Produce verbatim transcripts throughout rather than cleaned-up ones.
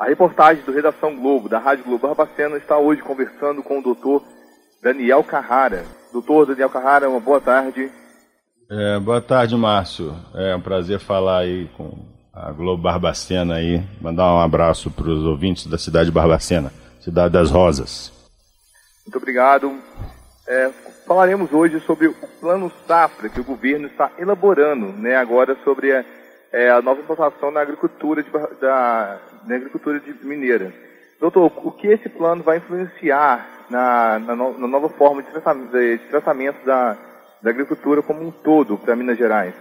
A reportagem do Redação Globo, da Rádio Globo Barbacena, está hoje conversando com o doutor Daniel Carrara. Doutor Daniel Carrara, uma boa tarde. É, boa tarde, Márcio. É um prazer falar aí com a Globo Barbacena aí. Mandar um abraço para os ouvintes da cidade de Barbacena, cidade das Rosas. Muito obrigado. É, falaremos hoje sobre o Plano Safra que o governo está elaborando, né, agora sobre a, é, a nova implantação na agricultura, de, da, na agricultura de mineira. Doutor, o que esse plano vai influenciar na, na, no, na nova forma de tratamento, de tratamento da, da agricultura como um todo para Minas Gerais?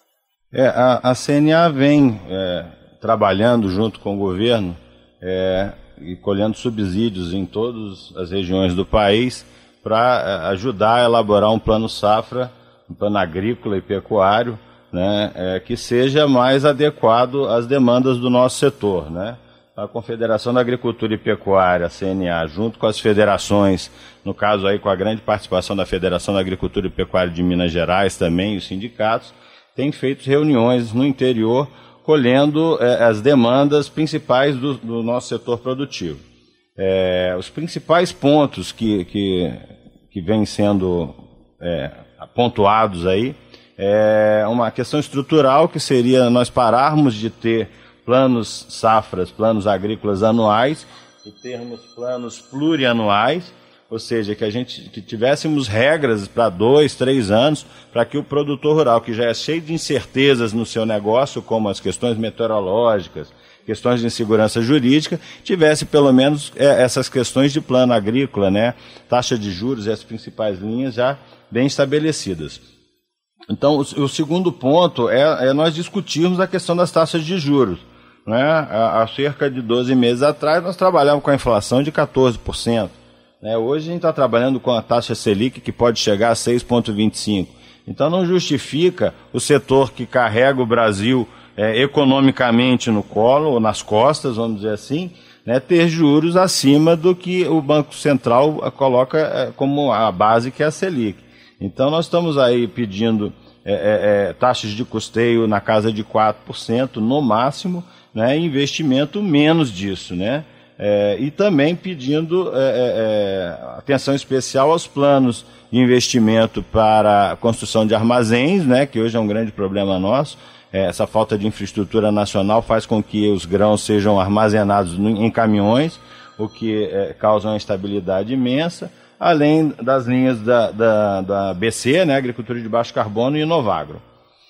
É, a, a C N A vem é, trabalhando junto com o governo é, e colhendo subsídios em todas as regiões do país para ajudar a elaborar um plano safra, um plano agrícola e pecuário, né, é, que seja mais adequado às demandas do nosso setor, né? A Confederação da Agricultura e Pecuária, a C N A, junto com as federações, no caso aí com a grande participação da Federação da Agricultura e Pecuária de Minas Gerais também, e os sindicatos, tem feito reuniões no interior, colhendo eh, as demandas principais do, do nosso setor produtivo. Eh, os principais pontos que, que, que vêm sendo eh, pontuados aí é uma questão estrutural, que seria nós pararmos de ter planos safras, planos agrícolas anuais, e termos planos plurianuais, ou seja, que a gente que tivéssemos regras para dois, três anos, para que o produtor rural, que já é cheio de incertezas no seu negócio, como as questões meteorológicas, questões de insegurança jurídica, tivesse pelo menos é, essas questões de plano agrícola, né, taxa de juros e as principais linhas já bem estabelecidas. Então, o, o segundo ponto é, é nós discutirmos a questão das taxas de juros. Né? Há, há cerca de doze meses atrás, nós trabalhávamos com a inflação de quatorze por cento. Né? Hoje a gente está trabalhando com a taxa Selic, que pode chegar a seis vírgula vinte e cinco por cento. Então não justifica o setor que carrega o Brasil é, economicamente no colo, ou nas costas, vamos dizer assim, né, ter juros acima do que o Banco Central coloca é, como a base, que é a Selic. Então nós estamos aí pedindo é, é, é, taxas de custeio na casa de quatro por cento no máximo, né, investimento menos disso, né? É, e também pedindo é, é, atenção especial aos planos de investimento para a construção de armazéns, né, que hoje é um grande problema nosso. É, essa falta de infraestrutura nacional faz com que os grãos sejam armazenados em caminhões, o que é, causa uma instabilidade imensa, além das linhas da, da, da B C, né, Agricultura de Baixo Carbono, e Novagro.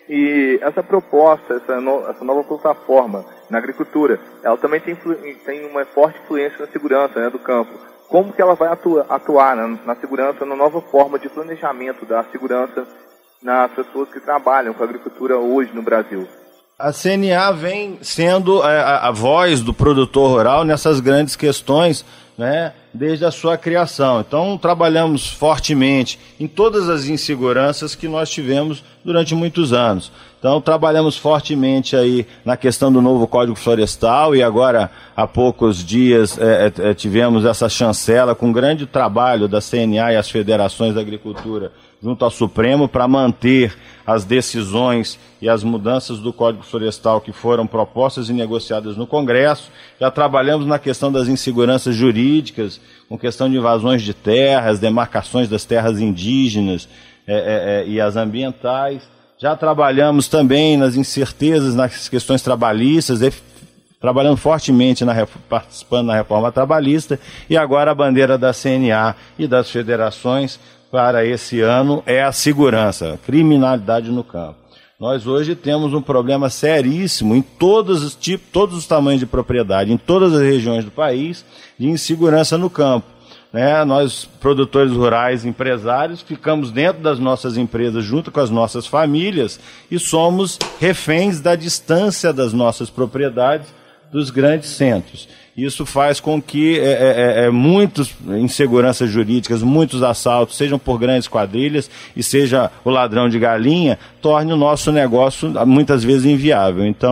E essa proposta, essa, no, essa nova plataforma na agricultura, ela também tem, tem uma forte influência na segurança, né, do campo. Como que ela vai atua, atuar na, na segurança, na nova forma de planejamento da segurança nas pessoas que trabalham com a agricultura hoje no Brasil? A C N A vem sendo a, a voz do produtor rural nessas grandes questões, né, desde a sua criação. Então, trabalhamos fortemente em todas as inseguranças que nós tivemos durante muitos anos. Então, trabalhamos fortemente aí na questão do novo Código Florestal, e agora, há poucos dias, é, é, tivemos essa chancela com grande trabalho da C N A e as federações da agricultura junto ao Supremo para manter as decisões e as mudanças do Código Florestal que foram propostas e negociadas no Congresso. Já trabalhamos na questão das inseguranças jurídicas, com questão de invasões de terras, demarcações das terras indígenas é, é, é, e as ambientais. Já trabalhamos também nas incertezas, nas questões trabalhistas, e, trabalhando fortemente, na, participando na reforma trabalhista, e agora a bandeira da C N A e das federações para esse ano é a segurança, criminalidade no campo. Nós hoje temos um problema seríssimo em todos os tipos, todos os tamanhos de propriedade, em todas as regiões do país, de insegurança no campo. Né? Nós, produtores rurais, empresários, ficamos dentro das nossas empresas junto com as nossas famílias e somos reféns da distância das nossas propriedades dos grandes centros. Isso faz com que é, é, é, muitas inseguranças jurídicas, muitos assaltos, sejam por grandes quadrilhas e seja o ladrão de galinha, torne o nosso negócio muitas vezes inviável. Então,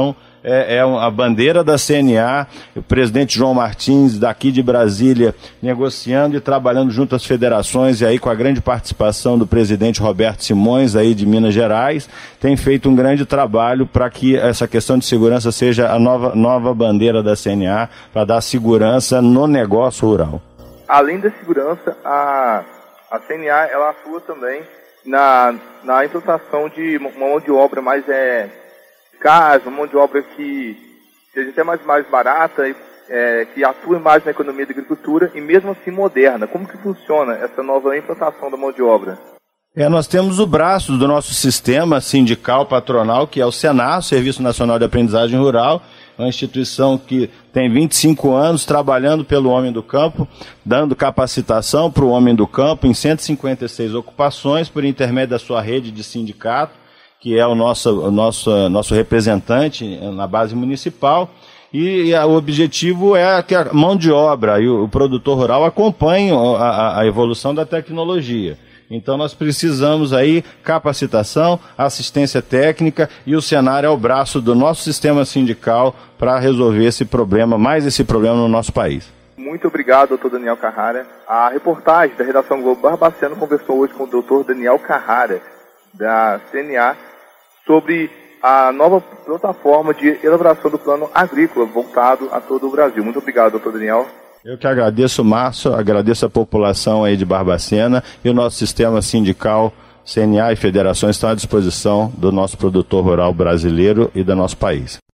é, é a bandeira da C N A, o presidente João Martins, daqui de Brasília, negociando e trabalhando junto às federações, e aí com a grande participação do presidente Roberto Simões, aí de Minas Gerais, tem feito um grande trabalho para que essa questão de segurança seja a nova, nova bandeira da C N A, para dar segurança no negócio rural. Além da segurança, a, a C N A ela atua também na, na implantação de uma mão de obra mais é, eficaz, uma mão de obra que seja até mais, mais barata, e, é, que atue mais na economia da agricultura e mesmo assim moderna. Como que funciona essa nova implantação da mão de obra? É, nós temos o braço do nosso sistema sindical patronal, que é o Senar, Serviço Nacional de Aprendizagem Rural, uma instituição que tem vinte e cinco anos trabalhando pelo homem do campo, dando capacitação para o homem do campo em cento e cinquenta e seis ocupações, por intermédio da sua rede de sindicato, que é o nosso, o nosso, nosso representante na base municipal. E, e a, o objetivo é que a mão de obra e o, o produtor rural acompanhem a, a evolução da tecnologia. Então nós precisamos aí capacitação, assistência técnica, e o Senar é o braço do nosso sistema sindical para resolver esse problema, mais esse problema no nosso país. Muito obrigado, doutor Daniel Carrara. A reportagem da Redação Globo Barbacena conversou hoje com o doutor Daniel Carrara, da C N A, sobre a nova plataforma de elaboração do plano agrícola voltado a todo o Brasil. Muito obrigado, doutor Daniel. Eu que agradeço, Márcio, agradeço a população aí de Barbacena, e o nosso sistema sindical, C N A e federações estão à disposição do nosso produtor rural brasileiro e do nosso país.